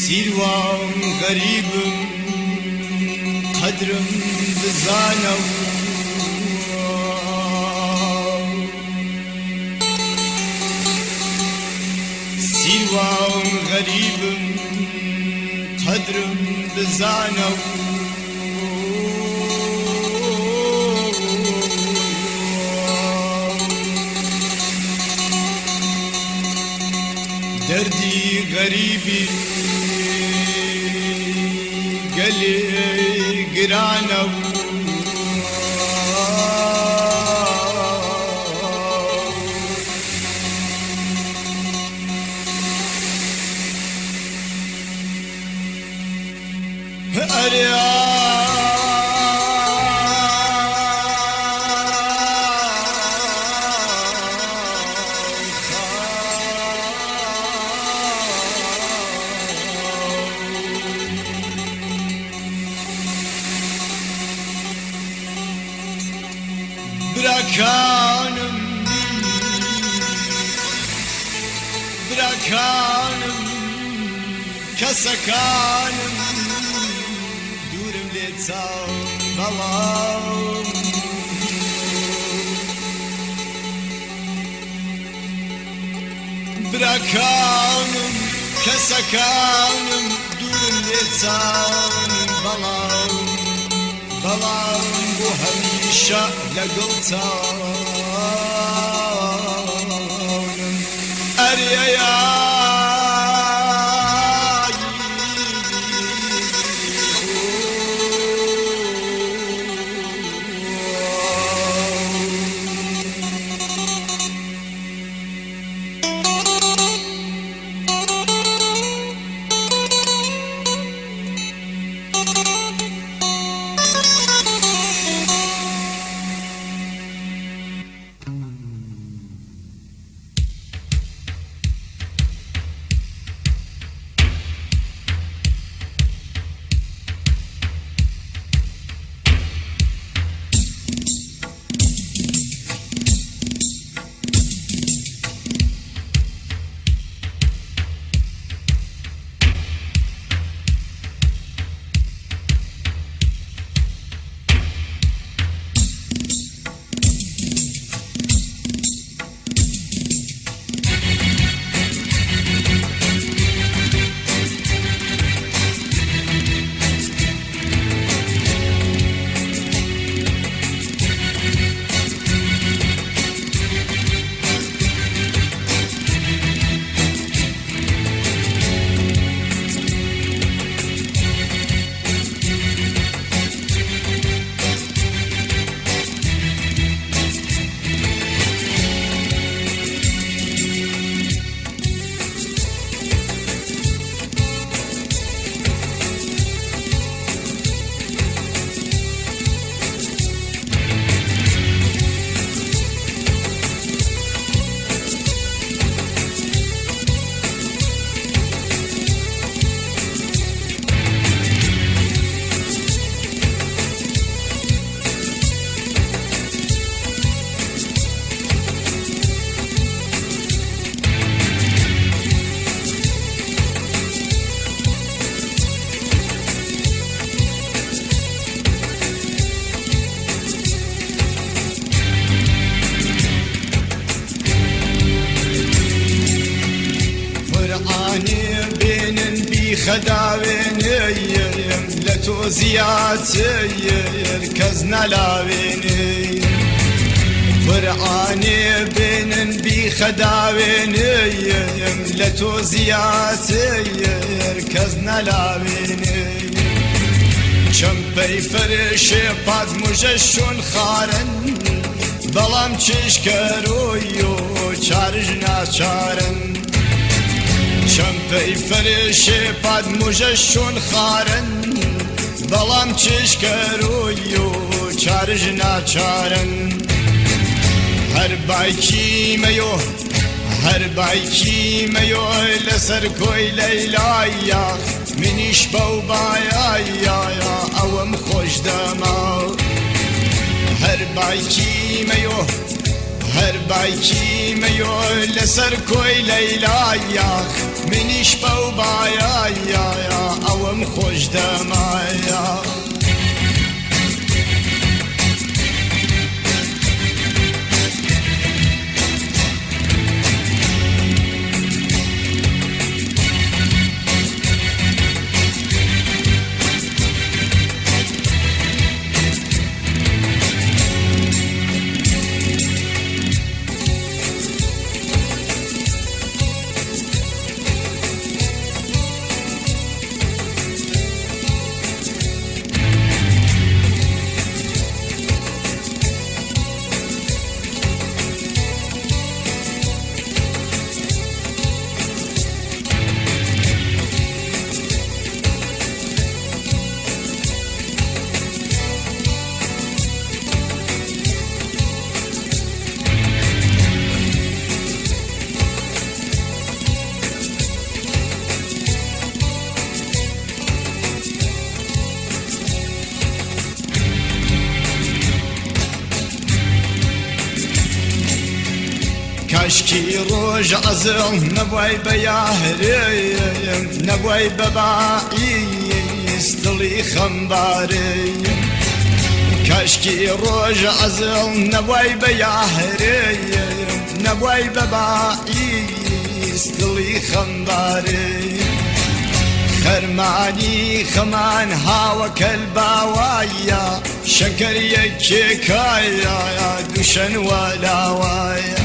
سیروان غریبم قدرم بزانم سیروان غریبم قدرم بزانم دردی غریبی گلی گرانم براكانم كسكانم دورم ليتساو بلام براكانم كسكانم دورم ليتساو بلام بلام بو هميشه لقلتانم أرياي خداويني لتوزياتي كزنا لاويني قرآني بين بخداويني لتوزياتي كزنا لاويني شمبي فرش قد مجشون خارن بلام چشکرویو چارجنا چارن شمپی فرش پاد مجشون خارن بلام چشکرویو چارجنا چارن هر بایکی میو لسر کوی لیلایا منیش باو بایا اوم خوش دما هر بایکی میو هەر بایکی مەیۆ لەسەر کۆی لەیلایە منیش بەو بایایە ئەوەم خۆش دەمایە کاشکی ڕۆژ عەزڵ نەبوای بە یاهرەیەم نەبوای بە باعیس دڵی خەمبارەیەم کاشکی ڕۆژ عەزڵ نەبوای بە یاهرەیەم نەبوای بە باعیس دڵی خەمبارەیەم خەرمانی خەمان هاوەکەل باوایە شەکەریەکێکایە دووشەن وەلاوایە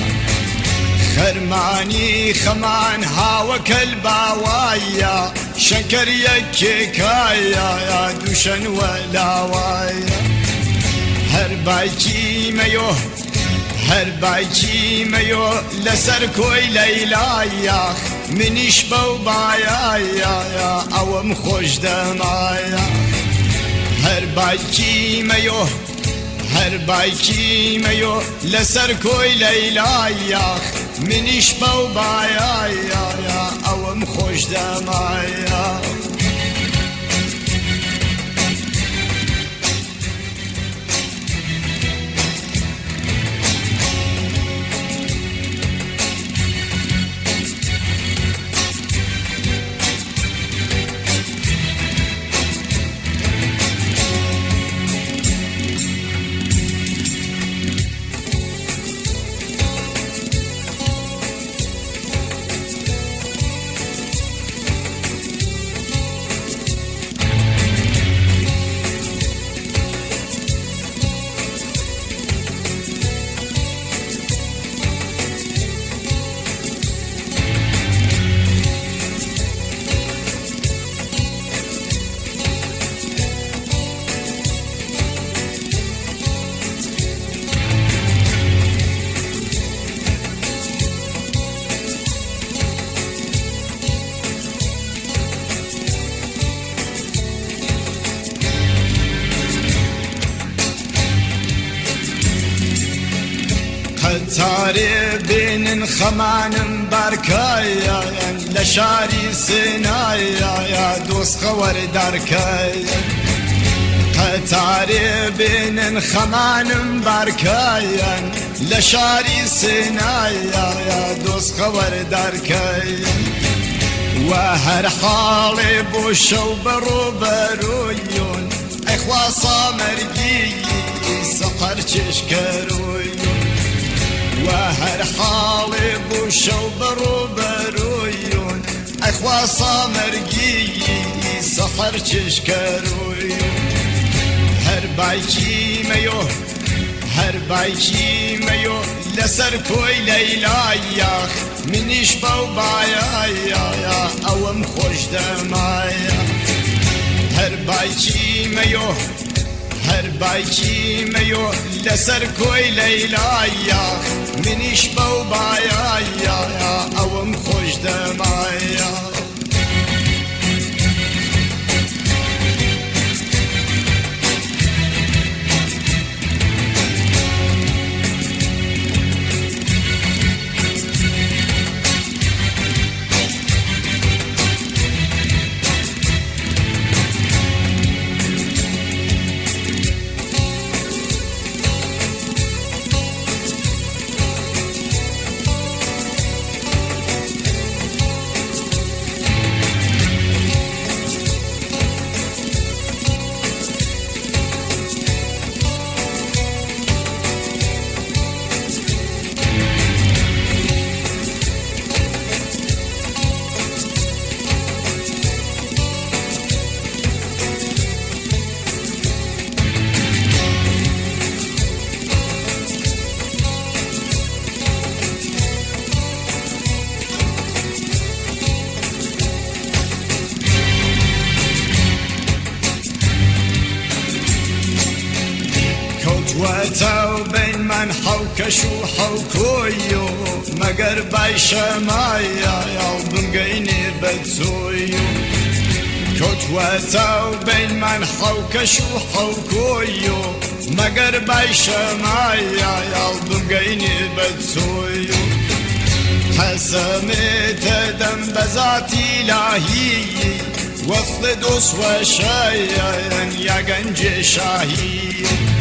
خەرمانی خەمان هاوەکەل باوایە شەکەریەکێکایە دووشەن وەلاوایە هەر بایکی مەیۆ هەر بایکی مەیۆ لەسەر کۆی لەیلایە منیش بەو بایایە ئەوەم خۆش دەمایە هەر بایکی مەیۆ هەر بایکی مەیۆ لەسەر کۆی لەیلایە منیش بەو بایایە ئەوەم خۆش دەمایە قەتارێ بێنن خەمانم بارکایەن لە شاری سنایە دۆستخە وەردارکایەن قەتارێ بێنن خەمانم بارکایەن لە شاری سنایە دۆستخە وەردارکایەن و هەر حاڵێ بۆ شەو بەڕۆبەرۆیۆن ئەیخوا سامەرگی سەقەر چێشکەرۆیۆن و هەر حاڵێ بۆ شەو بەڕۆبەرۆیۆن ئەیخوا سامەرگی سەقەر چێشکەرۆیۆن هەر بایکی مەیۆ هەر بایکی مەیۆ لەسەر کۆی لەیلایە منیش بەو بایایە ئەوەم خۆش دەمایە هەر بایکی مەیۆ هەر بایکی مەیۆ لەسەر کۆی لەیلایە منیش بەو بایایە ئەوەم خۆش دەمایە وتو بين من حوكش وحوكويو مگر بايشمايا يالبم قيني بتسويو وتو بين من حوكش وحوكويو مگر بايشمايا يالبم قيني بتسويو حسمت دم بذات إلهي وصل دوس وشايا يا جنج شاهي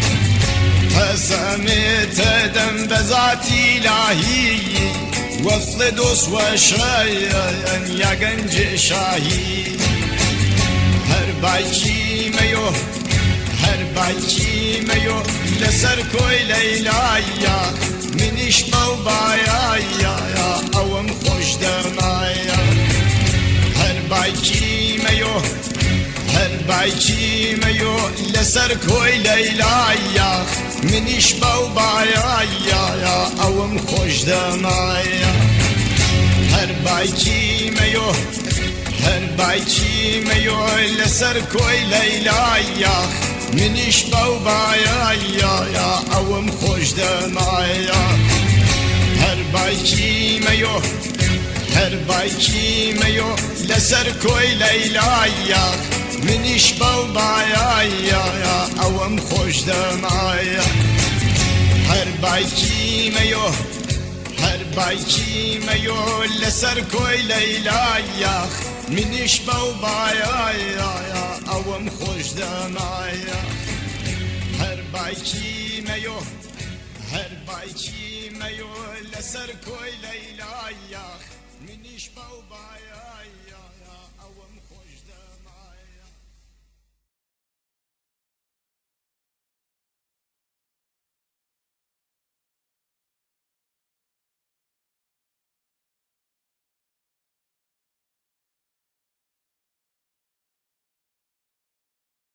حسمت دم بذات إلهي وصل دوس وشايا يا جنج شاهي هر بايكي ميو هر بايكي ميو لسر كوي ليلايا منيش بايا يا اوم خوش دمايا هر بايكي ميو هر بايكي ميو لسر كوي ليلايا منيش بايا يا اوم خوش دمايا هر بايكي ميو هر بايكي ميو لسر كوي ليلايا منيش بايا يا اوم خوش دمايا هر بايكي ميو هر بايكي ميو لسر كوي ليلايا منيش بايا يا اوم خوش دمايا هر بايكي ميو هر بايكي ميو لسر كوي ليلايا منيش بايا يا اوم خوش دمايا هر بايكي ميو هر بايكي ميو لسر كوي ليلايا منيش بايا يا اوم خوش دمايا